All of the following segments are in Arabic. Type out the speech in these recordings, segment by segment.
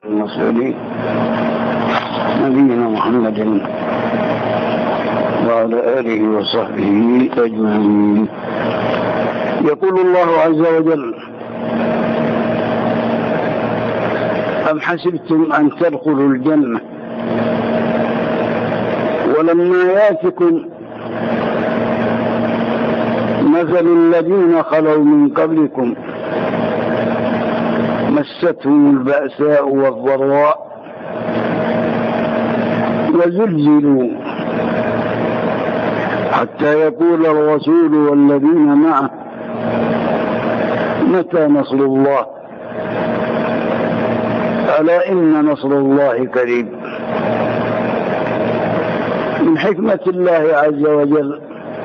المرسلين نبينا محمد وعلى آله وصحبه أجمعين. يقول الله عز وجل: أم حسبتم أن تدخلوا الجنة ولما يأتكم مثل الذين خلوا من قبلكم مستهم البأساء والضراء وزلزلوا حتى يقول الرسول والذين معه متى نصر الله ألا إن نصر الله قريب. من حكمة الله عز وجل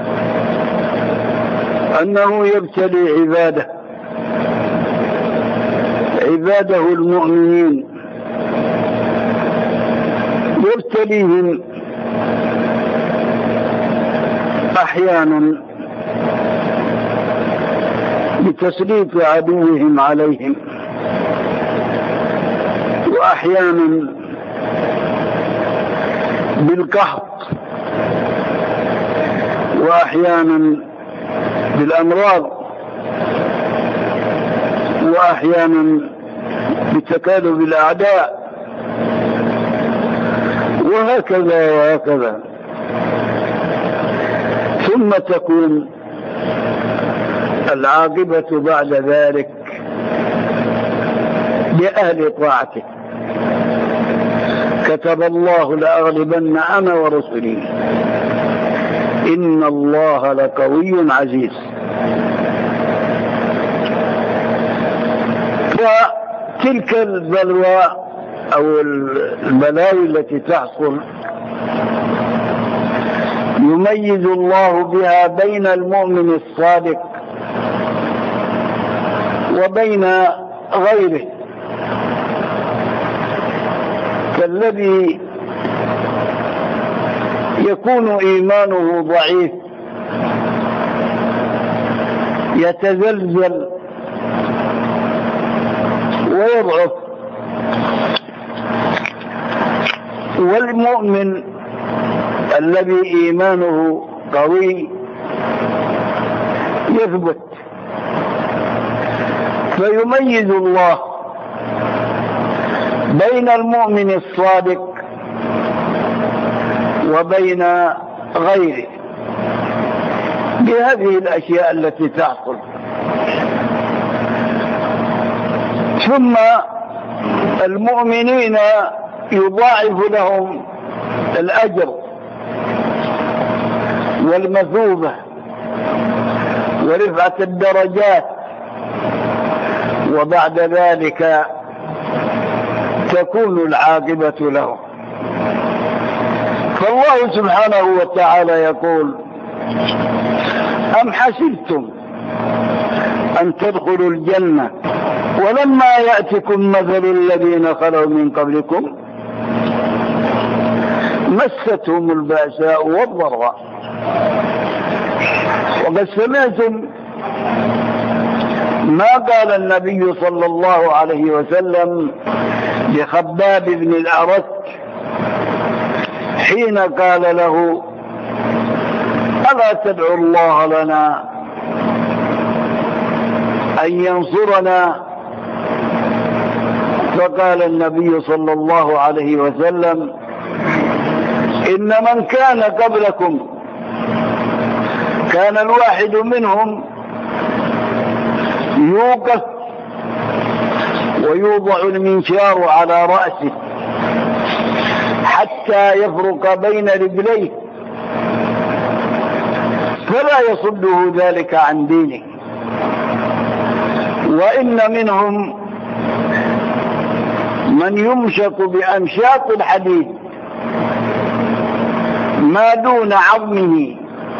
أنه يبتلي عباده المؤمنين، يبتليهم أحيانا بتسليط عدوهم عليهم، وأحيانا بالقحط، وأحيانا بالأمراض، وأحيانا بتكالب الأعداء، وهكذا. ثم تكون العاقبة بعد ذلك لأهل طاعته. كتب الله لأغلبن أنا ورسلي إن الله لقوي عزيز. فتلك البلوى أو البلاوي التي تحصل يميز الله بها بين المؤمن الصادق وبين غيره، كالذي يكون إيمانه ضعيف يتزلزل ويضعف، والمؤمن الذي إيمانه قوي يثبت. فيميز الله بين المؤمن الصادق وبين غيره بهذه الأشياء التي تحصل. ثم المؤمنين يضاعف لهم الأجر والمثوبة ورفعة الدرجات، وبعد ذلك تكون العاقبة لهم. فالله سبحانه وتعالى يقول: أم حسبتم أن تدخلوا الجنة ولما يأتكم مثل الذين خلوا من قبلكم مستهم البأساء والضراء. وقد سمعتم ما قال النبي صلى الله عليه وسلم لخباب بن الأرت حين قال له: ألا تدعو الله لنا أن ينصرنا؟ فقال النبي صلى الله عليه وسلم: إن من كان قبلكم كان الواحد منهم يوقف ويوضع المنشار على رأسه حتى يفرق بين رجليه فلا يصده ذلك عن دينه، وإن منهم من يمشط بأمشاط الحديد ما دون عظمه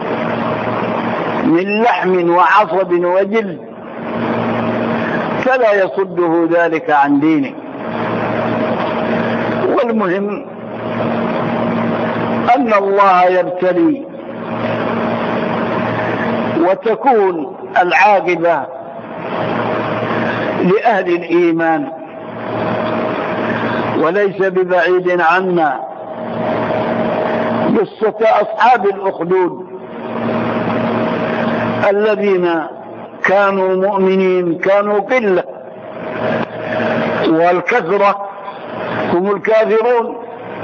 من لحم وعصب وجلد فلا يصده ذلك عن دينه. والمهم أن الله يبتلي وتكون العاقبة لأهل الإيمان وليس ببعيد عنا قصة أصحاب الأخدود الذين كانوا مؤمنين، كانوا قلة والكثرة هم الكافرون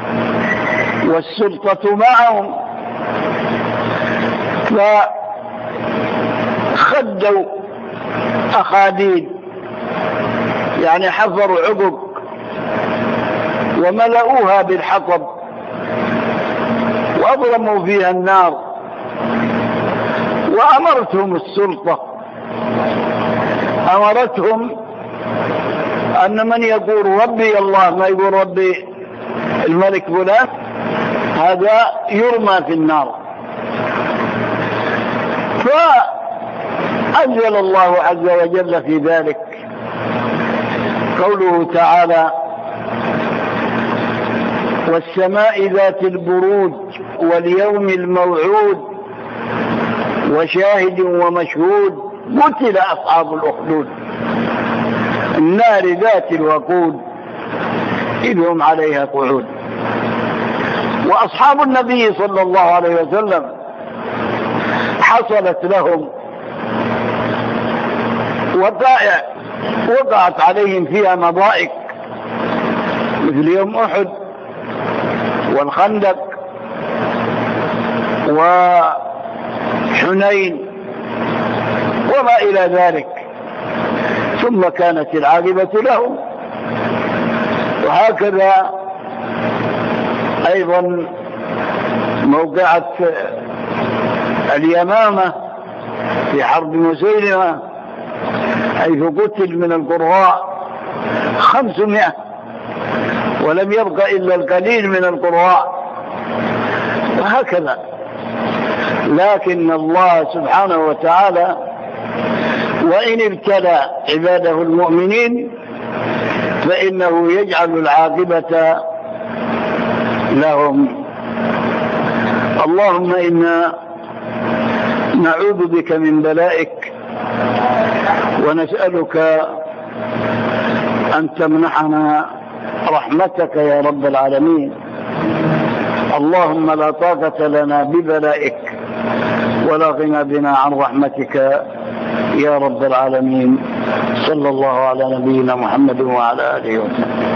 والسلطة معهم، فخدوا أخاديد يعني حفروا عقق وملؤوها بالحطب وأضرموا فيها النار، وأمرتهم السلطة، أمرتهم أن من يقول ربي الله ما يقول ربي الملك فلان هذا يرمى في النار. فأنزل الله عز وجل في ذلك قوله تعالى: والسماء ذات البروج واليوم الموعود وشاهد ومشهود قتل أصحاب الأخدود النار ذات الوقود إذ هم عليها قعود. وأصحاب النبي صلى الله عليه وسلم حصلت لهم وقائع وقعت عليهم فيها مضائق مثل يوم أحد والخندق وحنين وما إلى ذلك، ثم كانت العاقبة لهم. وهكذا أيضا موقعة اليمامة في حرب مسيلمة حيث قتل من القراء 500 ولم يبق إلا القليل من القراء، وهكذا. لكن الله سبحانه وتعالى وإن ابتلى عباده المؤمنين فإنه يجعل العاقبة لهم. اللهم إنا نعوذ بك من بلائك ونسألك أن تمنحنا رحمتك يا رب العالمين. اللهم لا طاقة لنا ببلائك ولا غنى بنا عن رحمتك يا رب العالمين. صلى الله على نبينا محمد وعلى آله وسلم.